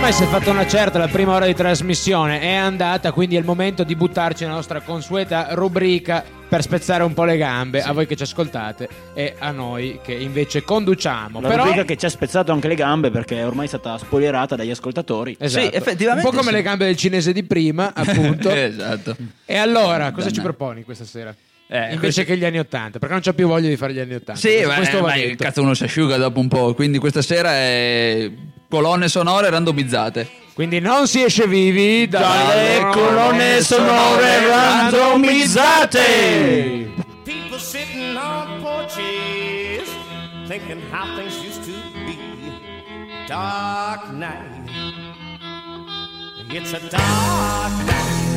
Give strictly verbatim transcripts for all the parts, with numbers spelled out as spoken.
ormai si è fatta una certa, la prima ora di trasmissione è andata, quindi è il momento di buttarci nella nostra consueta rubrica per spezzare un po' le gambe, sì, a voi che ci ascoltate e a noi che invece conduciamo. La Però... rubrica che ci ha spezzato anche le gambe perché è ormai stata spoilerata dagli ascoltatori. Esatto. Sì, effettivamente un po' come sì. le gambe del cinese di prima, appunto. Esatto. E allora, cosa Danna. ci proponi questa sera? Eh, Invece questo... che gli anni Ottanta, perché non c'ho più voglia di fare gli anni Ottanta. Sì, questo ma, va ma detto. cazzo uno si asciuga dopo un po', quindi questa sera è colonne sonore randomizzate. Quindi non si esce vivi dalle colonne sonore randomizzate. People sitting on porches thinking how things used to be. Dark night. It's a dark night.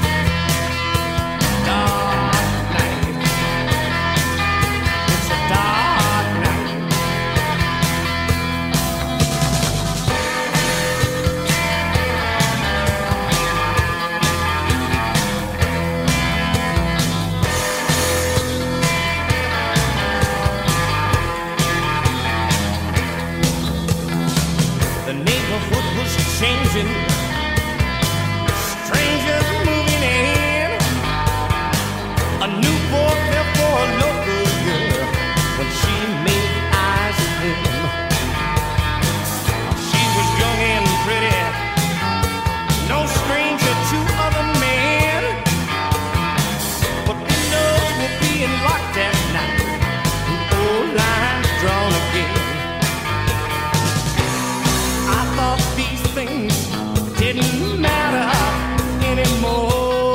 Dark night. It's a dark night. The neighborhood was changing. Strangers moving in. A new boy fell for a local girl when she made eyes at him. She was young and pretty, no stranger to other men. But windows were being locked at night, and old lines drawn again. I thought these things didn't matter anymore.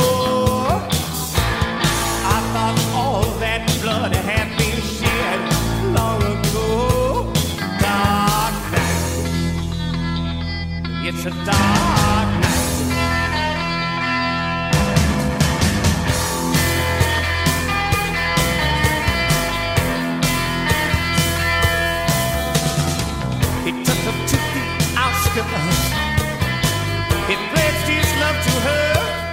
I thought all that blood had been shed long ago. Dark night. It's a dark night. He took her to the outskirts. He pledged his love to her.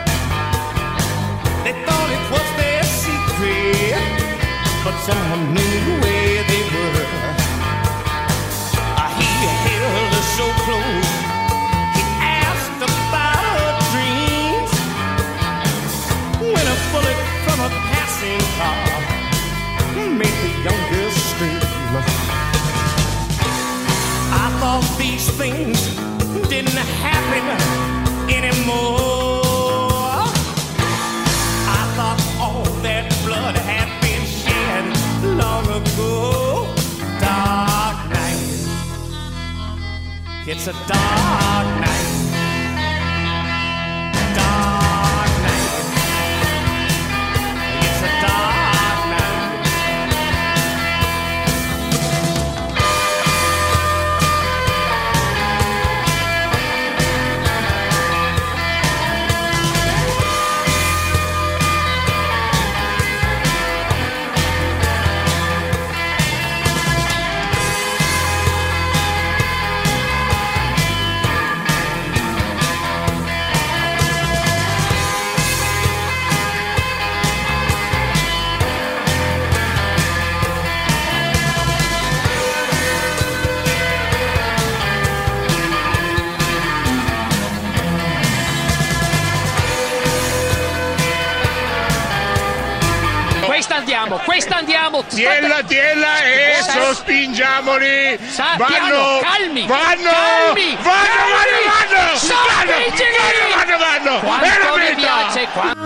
They thought it was their secret, but someone knew where they were. Ah, he held her so close. He asked about her dreams. When a bullet from a passing car made the young girl scream. I thought these things didn't happen anymore. I thought all that blood had been shed long ago. Dark night. It's a dark night. Dark night. It's a dark night. Questa andiamo, questa andiamo. Tiella, tiella e sospingiamoli. Sa, vanno, piano, calmi, vanno, calmi, vanno, calmi, vanno, vanno, sospingili. vanno, vanno, vanno, vanno. Quanto È la mi verità. piace, qua-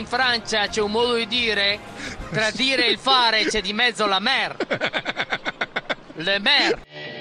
in Francia c'è un modo di dire, tra dire e il fare c'è di mezzo la mer. Le mer.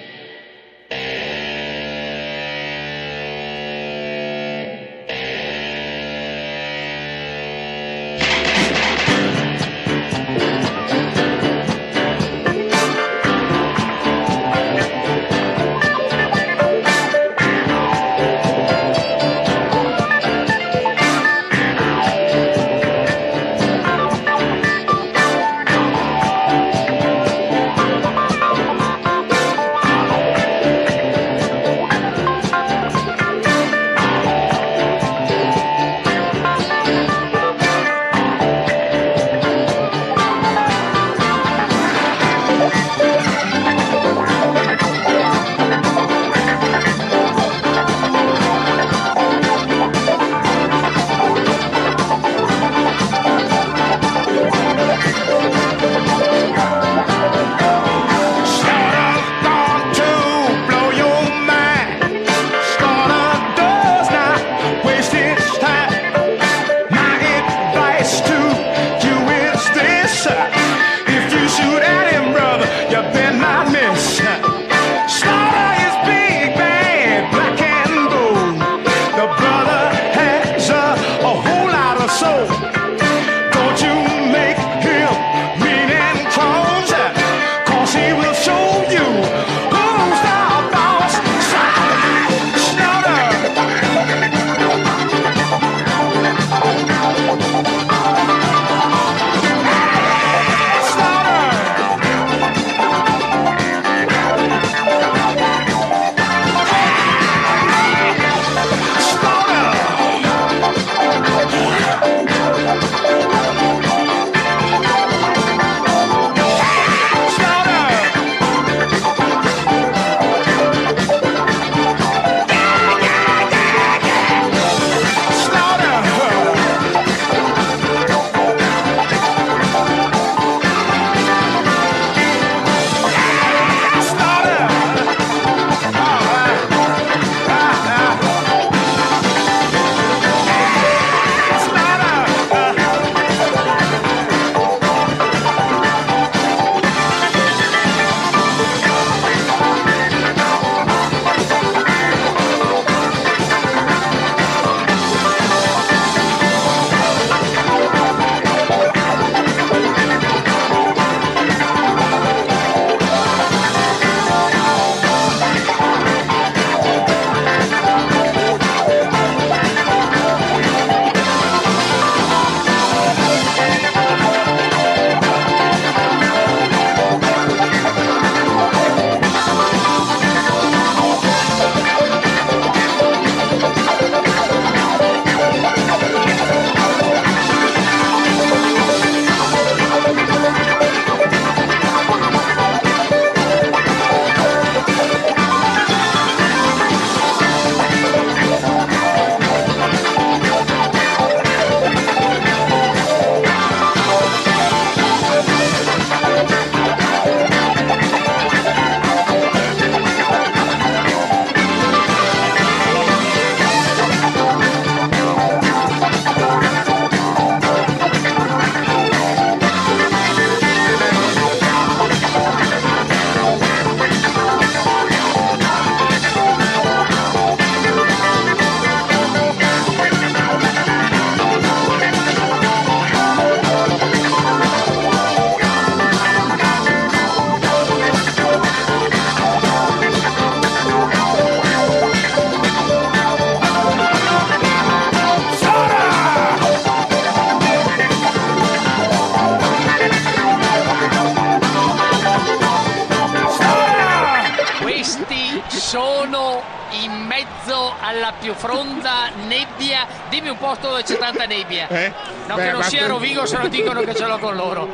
sono in mezzo alla più fronda nebbia. Dimmi un posto dove c'è tanta nebbia. Eh? No, Beh, che non ma sia tu- Rovigo, se no dicono che ce l'ho con loro.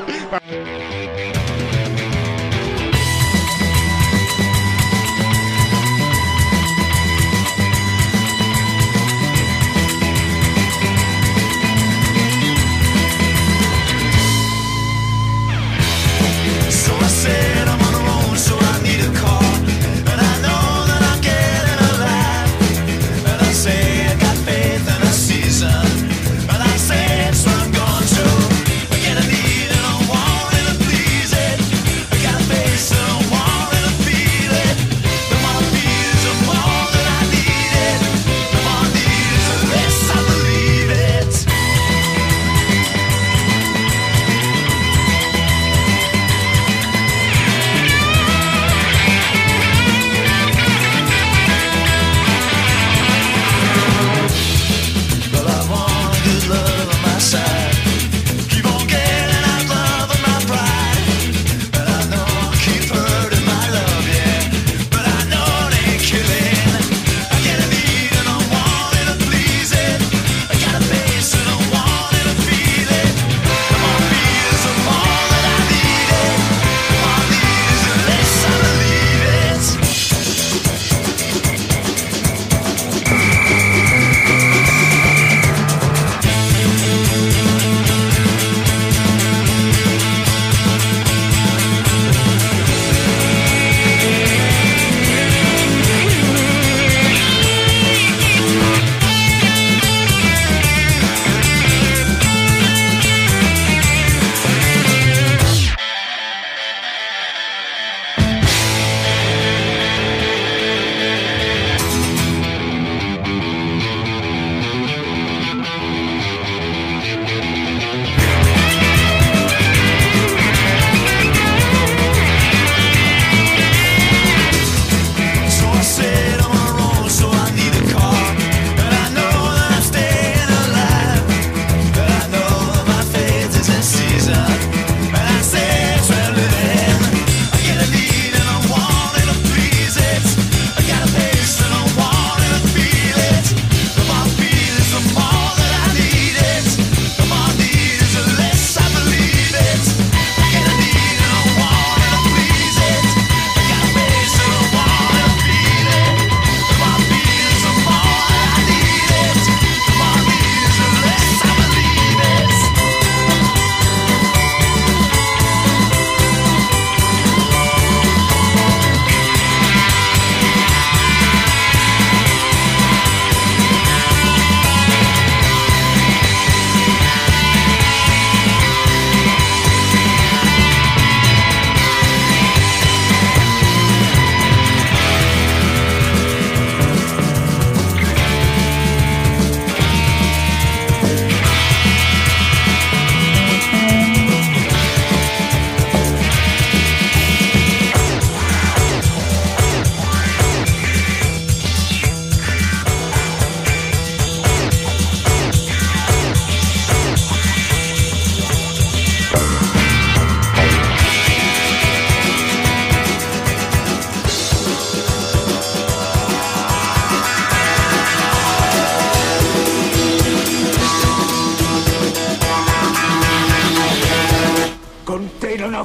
So I said I'm on the road, so I need a car. And I know that I'm getting alive. And I say I got faith in a season. And I say so I'm going.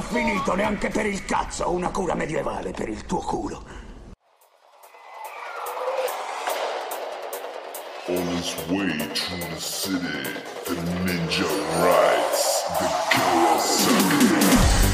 finito neanche per il cazzo una cura medievale per il tuo culo. On his way through the city, the ninja rides the chaos.